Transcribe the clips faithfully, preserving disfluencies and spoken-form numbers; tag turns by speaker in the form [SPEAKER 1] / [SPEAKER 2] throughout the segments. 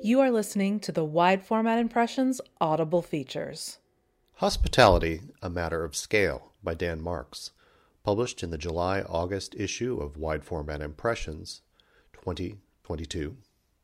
[SPEAKER 1] You are listening to the Wide Format Impressions Audible Features.
[SPEAKER 2] Hospitality, A Matter of Scale by Dan Marks, published in the July-August issue of Wide Format Impressions, twenty twenty-two.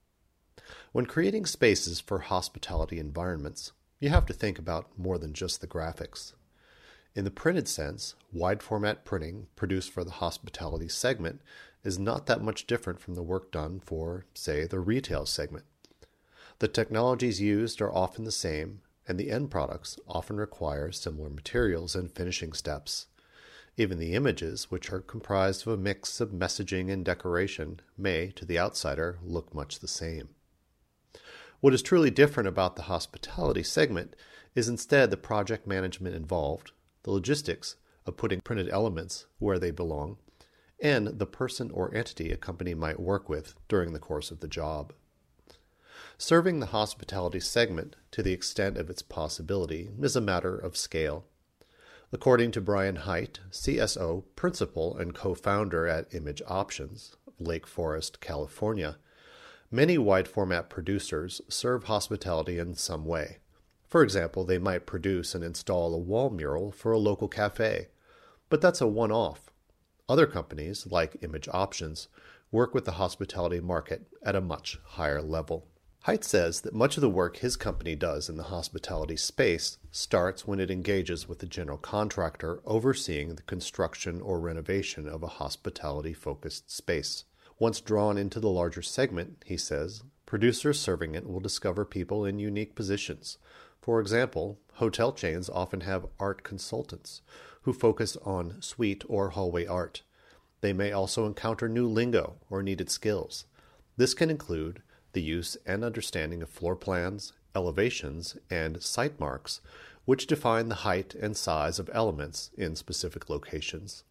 [SPEAKER 2] When creating spaces for hospitality environments, you have to think about more than just the graphics. In the printed sense, wide format printing produced for the hospitality segment is not that much different from the work done for, say, the retail segment. The technologies used are often the same, and the end products often require similar materials and finishing steps. Even the images, which are comprised of a mix of messaging and decoration, may, to the outsider, look much the same. What is truly different about the hospitality segment is instead the project management involved, the logistics of putting printed elements where they belong, and the person or entity a company might work with during the course of the job. Serving the hospitality segment to the extent of its possibility is a matter of scale. According to Brian Haidt, C S O, principal, and co-founder at Image Options, Lake Forest, California, many wide-format producers serve hospitality in some way. For example, they might produce and install a wall mural for a local cafe, but that's a one-off. Other companies, like Image Options, work with the hospitality market at a much higher level. Haidt says that much of the work his company does in the hospitality space starts when it engages with the general contractor overseeing the construction or renovation of a hospitality-focused space. Once drawn into the larger segment, he says, producers serving it will discover people in unique positions. For example, hotel chains often have art consultants who focus on suite or hallway art. They may also encounter new lingo or needed skills. This can include the use and understanding of floor plans, elevations, and site marks, which define the height and size of elements in specific locations.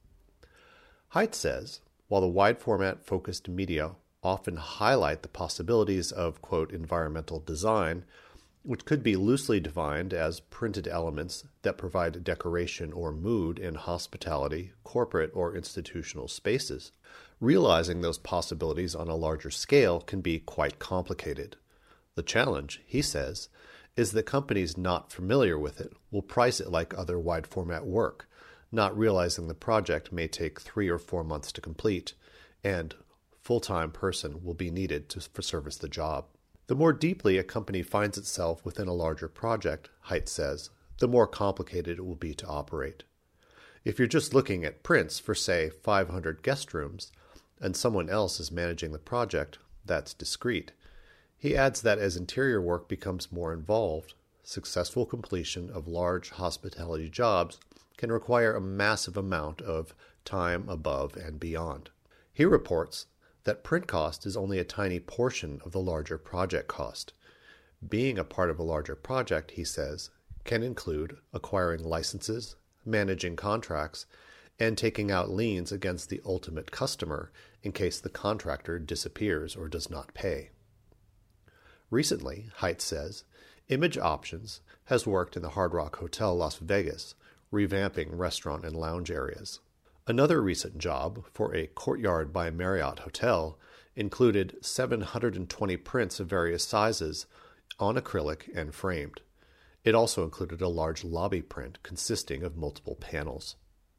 [SPEAKER 2] Haidt says, while the wide-format focused media often highlight the possibilities of, quote, environmental design, which could be loosely defined as printed elements that provide decoration or mood in hospitality, corporate, or institutional spaces, realizing those possibilities on a larger scale can be quite complicated. The challenge, he says, is that companies not familiar with it will price it like other wide-format work, not realizing the project may take three or four months to complete, and full-time person will be needed to for service the job. The more deeply a company finds itself within a larger project, Haidt says, the more complicated it will be to operate. If you're just looking at prints for, say, five hundred guest rooms, and someone else is managing the project, that's discrete. He adds that as interior work becomes more involved, successful completion of large hospitality jobs can require a massive amount of time above and beyond. He reports that print cost is only a tiny portion of the larger project cost. Being a part of a larger project, he says, can include acquiring licenses, managing contracts, and taking out liens against the ultimate customer in case the contractor disappears or does not pay. Recently, Haidt says, Image Options has worked in the Hard Rock Hotel Las Vegas, revamping restaurant and lounge areas. Another recent job for a Courtyard by Marriott hotel included seven hundred twenty prints of various sizes on acrylic and framed. It also included a large lobby print consisting of multiple panels.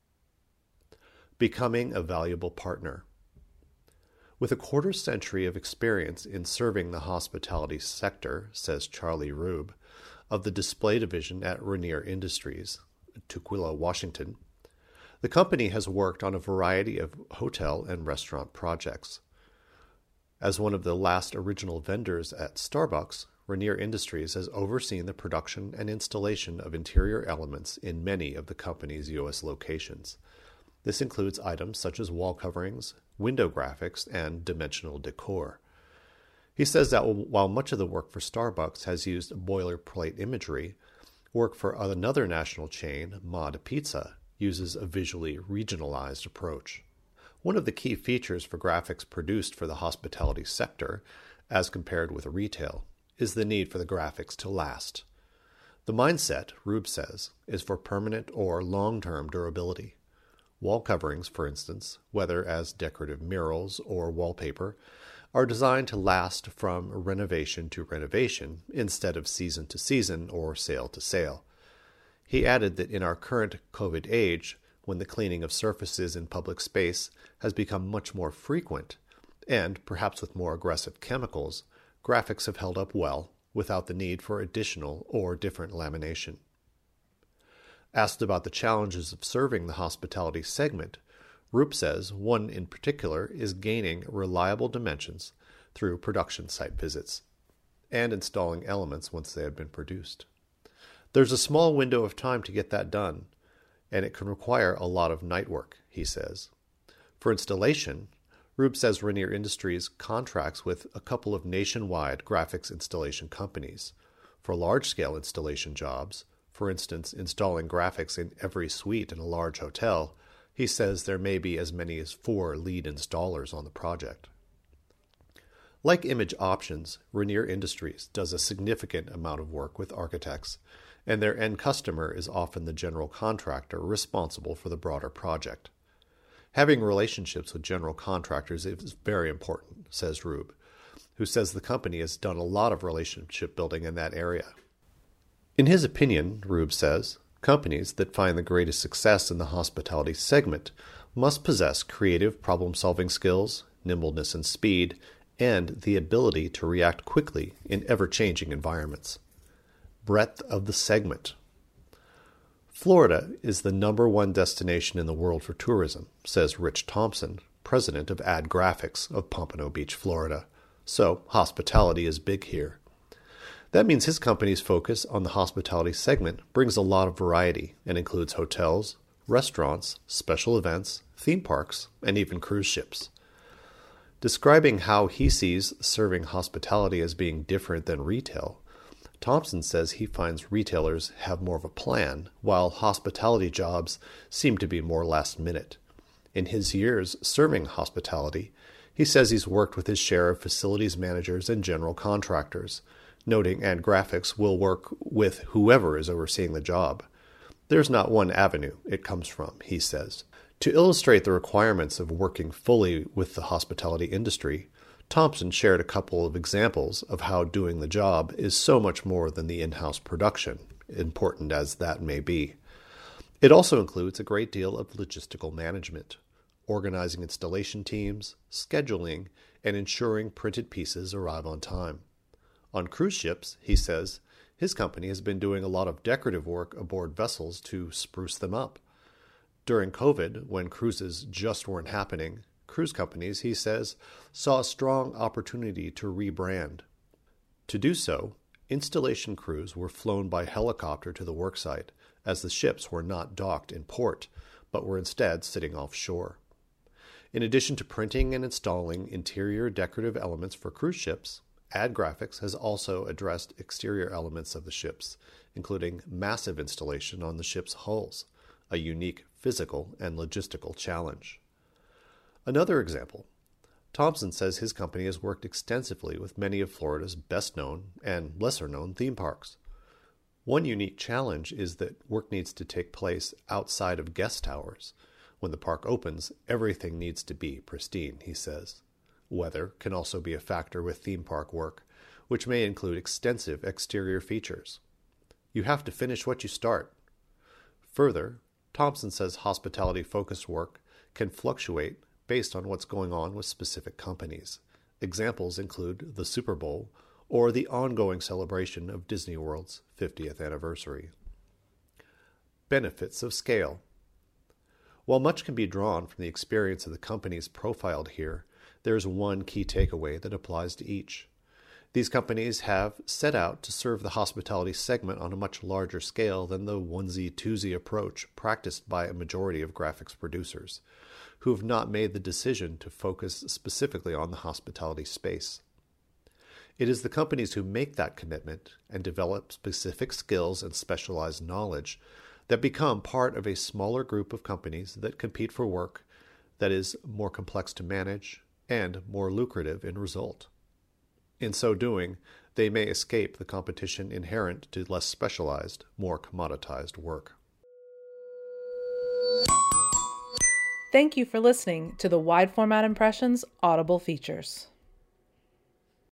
[SPEAKER 2] Becoming a valuable partner. With a quarter century of experience in serving the hospitality sector, says Charlie Rube, of the display division at Rainier Industries, Tukwila, Washington, the company has worked on a variety of hotel and restaurant projects. As one of the last original vendors at Starbucks, Rainier Industries has overseen the production and installation of interior elements in many of the company's U S locations. This includes items such as wall coverings, window graphics, and dimensional decor. He says that while much of the work for Starbucks has used boilerplate imagery, work for another national chain, Mod Pizza, uses a visually regionalized approach. One of the key features for graphics produced for the hospitality sector, as compared with retail, is the need for the graphics to last. The mindset, Rube says, is for permanent or long-term durability. Wall coverings, for instance, whether as decorative murals or wallpaper, are designed to last from renovation to renovation instead of season to season or sale to sale. He added that in our current COVID age, when the cleaning of surfaces in public space has become much more frequent, and perhaps with more aggressive chemicals, graphics have held up well without the need for additional or different lamination. Asked about the challenges of serving the hospitality segment, Roop says one in particular is gaining reliable dimensions through production site visits and installing elements once they have been produced. There's a small window of time to get that done, and it can require a lot of night work, he says. For installation, Roop says Rainier Industries contracts with a couple of nationwide graphics installation companies. For large-scale installation jobs, for instance, installing graphics in every suite in a large hotel, he says there may be as many as four lead installers on the project. Like Image Options, Rainier Industries does a significant amount of work with architects, and their end customer is often the general contractor responsible for the broader project. Having relationships with general contractors is very important, says Rube, who says the company has done a lot of relationship building in that area. In his opinion, Rube says, companies that find the greatest success in the hospitality segment must possess creative problem-solving skills, nimbleness and speed, and the ability to react quickly in ever-changing environments. Breadth of the segment. Florida is the number one destination in the world for tourism, says Rich Thompson, president of Ad Graphics of Pompano Beach, Florida. So hospitality is big here. That means his company's focus on the hospitality segment brings a lot of variety and includes hotels, restaurants, special events, theme parks, and even cruise ships. Describing how he sees serving hospitality as being different than retail, Thompson says he finds retailers have more of a plan, while hospitality jobs seem to be more last minute. In his years serving hospitality, he says he's worked with his share of facilities managers and general contractors, noting Ad Graphics will work with whoever is overseeing the job. There's not one avenue it comes from, he says. To illustrate the requirements of working fully with the hospitality industry, Thompson shared a couple of examples of how doing the job is so much more than the in-house production, important as that may be. It also includes a great deal of logistical management, organizing installation teams, scheduling, and ensuring printed pieces arrive on time. On cruise ships, he says, his company has been doing a lot of decorative work aboard vessels to spruce them up. During COVID, when cruises just weren't happening, cruise companies, he says, saw a strong opportunity to rebrand. To do so, installation crews were flown by helicopter to the worksite, as the ships were not docked in port, but were instead sitting offshore. In addition to printing and installing interior decorative elements for cruise ships, Ad Graphics has also addressed exterior elements of the ships, including massive installation on the ship's hulls, a unique physical and logistical challenge. Another example, Thompson says his company has worked extensively with many of Florida's best-known and lesser-known theme parks. One unique challenge is that work needs to take place outside of guest towers. When the park opens, everything needs to be pristine, he says. Weather can also be a factor with theme park work, which may include extensive exterior features. You have to finish what you start. Further, Thompson says hospitality-focused work can fluctuate based on what's going on with specific companies. Examples include the Super Bowl or the ongoing celebration of Disney World's fiftieth anniversary. Benefits of scale. While much can be drawn from the experience of the companies profiled here, there is one key takeaway that applies to each. These companies have set out to serve the hospitality segment on a much larger scale than the onesie-twosie approach practiced by a majority of graphics producers, who have not made the decision to focus specifically on the hospitality space. It is the companies who make that commitment and develop specific skills and specialized knowledge that become part of a smaller group of companies that compete for work that is more complex to manage and more lucrative in result. In so doing, they may escape the competition inherent to less specialized, more commoditized work.
[SPEAKER 1] Thank you for listening to the Wide Format Impressions Audible features.